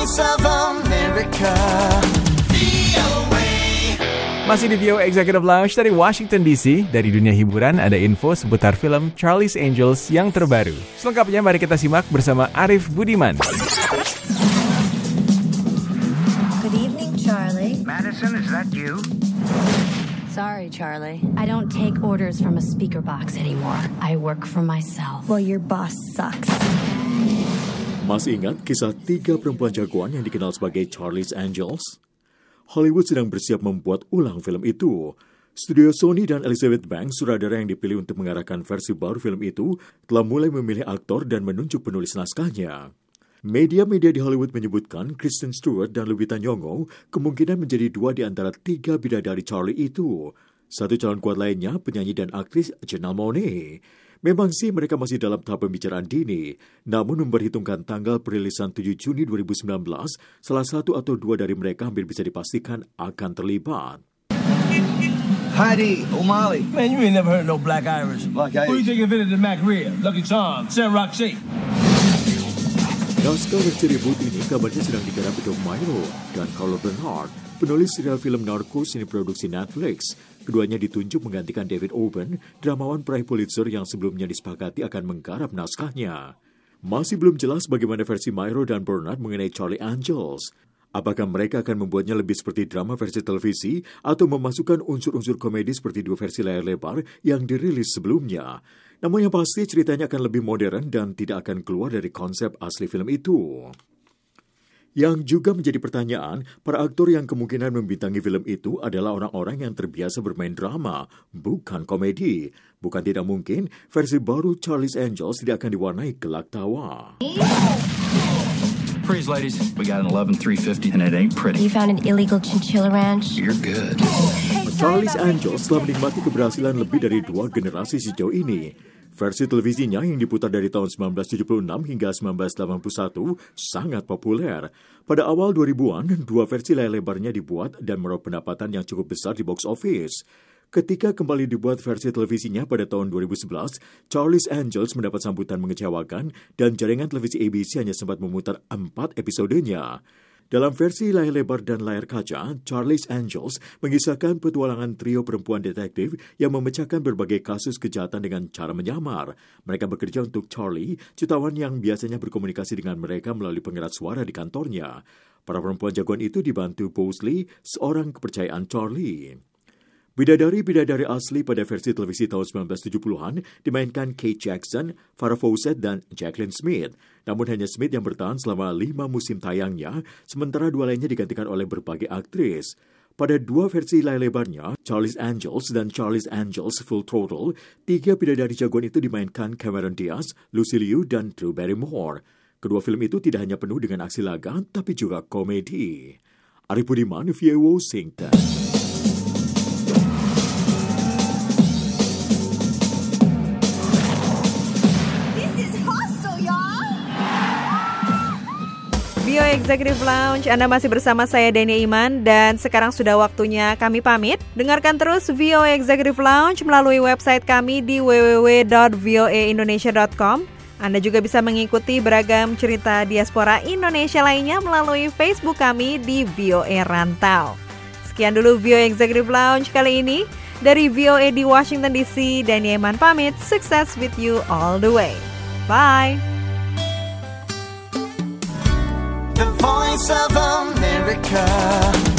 Voice of America. Masih di VOA Executive Lounge dari Washington DC. Dari dunia hiburan ada info seputar film Charlie's Angels yang terbaru. Selengkapnya mari kita simak bersama Arif Budiman. Good evening, Charlie. Madison, is that you? Sorry, Charlie. I don't take orders from a speaker box anymore. I work for myself. Well, your boss sucks. Masih ingat kisah 3 perempuan jagoan yang dikenal sebagai Charlie's Angels? Hollywood sedang bersiap membuat ulang film itu. Studio Sony dan Elizabeth Banks, sutradara yang dipilih untuk mengarahkan versi baru film itu, telah mulai memilih aktor dan menunjuk penulis naskahnya. Media-media di Hollywood menyebutkan Kristen Stewart dan Lupita Nyong'o kemungkinan menjadi 2 di antara 3 bidadari Charlie itu. Satu calon kuat lainnya, penyanyi dan aktris Janelle Monáe. Memang sih mereka masih dalam tahap pembicaraan dini, namun memperhitungkan tanggal perilisan 7 Juni 2019, salah satu atau 2 dari mereka hampir bisa dipastikan akan terlibat. Heidi, O'Malley. Man, you ain't never heard no Black Irish. Black Irish. Who you think invented the Mac Rib, Lucky Charms, Sarah Rock Shake? Naskah versi reboot ini kabarnya sedang digarap Doug Mairo dan Carlo Bernard, penulis serial film Narcos yang diproduksi Netflix. Keduanya ditunjuk menggantikan David Oben, dramawan peraih Pulitzer yang sebelumnya disepakati akan menggarap naskahnya. Masih belum jelas bagaimana versi Mairo dan Bernard mengenai Charlie Angels. Apakah mereka akan membuatnya lebih seperti drama versi televisi atau memasukkan unsur-unsur komedi seperti 2 versi layar lebar yang dirilis sebelumnya? Namun yang pasti ceritanya akan lebih modern dan tidak akan keluar dari konsep asli film itu. Yang juga menjadi pertanyaan, para aktor yang kemungkinan membintangi film itu adalah orang-orang yang terbiasa bermain drama, bukan komedi. Bukan tidak mungkin, versi baru Charlie's Angels tidak akan diwarnai gelak tawa. Freeze, ladies. We got an 11-350 and it ain't pretty. You found an illegal chinchilla ranch? You're good. Charlie's Angels telah menikmati keberhasilan lebih dari 2 generasi sejauh ini. Versi televisinya yang diputar dari tahun 1976 hingga 1981 sangat populer. Pada awal 2000-an, 2 versi layar lebarnya dibuat dan meraup pendapatan yang cukup besar di box office. Ketika kembali dibuat versi televisinya pada tahun 2011, Charlie's Angels mendapat sambutan mengecewakan dan jaringan televisi ABC hanya sempat memutar 4 episodenya. Dalam versi layar lebar dan layar kaca, Charlie's Angels mengisahkan petualangan trio perempuan detektif yang memecahkan berbagai kasus kejahatan dengan cara menyamar. Mereka bekerja untuk Charlie, jutawan yang biasanya berkomunikasi dengan mereka melalui pengeras suara di kantornya. Para perempuan jagoan itu dibantu Bosley, seorang kepercayaan Charlie. Bidadari-bidadari asli pada versi televisi tahun 1970-an dimainkan Kate Jackson, Farrah Fawcett, dan Jacqueline Smith. Namun hanya Smith yang bertahan selama 5 musim tayangnya, sementara 2 lainnya digantikan oleh berbagai aktris. Pada 2 versi layar lebarnya, Charlie's Angels dan Charlie's Angels Full Throttle, 3 bidadari jagoan itu dimainkan Cameron Diaz, Lucy Liu, dan Drew Barrymore. Kedua film itu tidak hanya penuh dengan aksi laga, tapi juga komedi. Arif Budiman, VOA Washington. VOA Executive Lounge, Anda masih bersama saya Dania Iman dan sekarang sudah waktunya kami pamit. Dengarkan terus VOA Executive Lounge melalui website kami di www.voaindonesia.com. Anda juga bisa mengikuti beragam cerita diaspora Indonesia lainnya melalui Facebook kami di VOA Rantau. Sekian dulu VOA Executive Lounge kali ini. Dari VOA di Washington DC, Dania Iman pamit. Success with you all the way. Bye. The Voice of America.